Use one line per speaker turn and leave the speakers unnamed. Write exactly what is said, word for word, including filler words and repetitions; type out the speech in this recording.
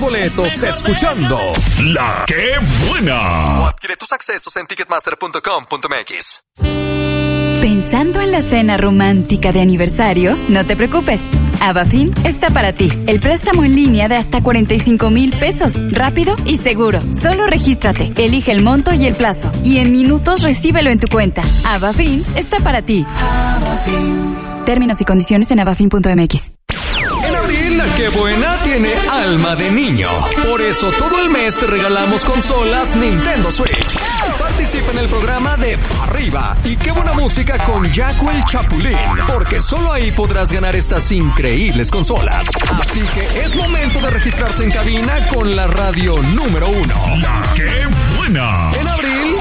boletos escuchando La Que Buena.
O adquiere tus accesos en ticketmaster punto com punto m x.
¿Pensando en la cena romántica de aniversario? No te preocupes. Avafin está para ti. El préstamo en línea de hasta cuarenta y cinco mil pesos. Rápido y seguro. Solo regístrate, elige el monto y el plazo. Y en minutos recíbelo en tu cuenta. Avafin está para ti. Avafin. Términos y condiciones en avafin punto m x.
En abril, La Que Buena tiene alma de niño. Por eso todo el mes te regalamos consolas Nintendo Switch. Participa en el programa de Pa' Arriba y Qué Buena Música con Jaco el Chapulín, porque solo ahí podrás ganar estas increíbles consolas. Así que es momento de registrarse en cabina con la radio número uno. La Que Buena. En abril,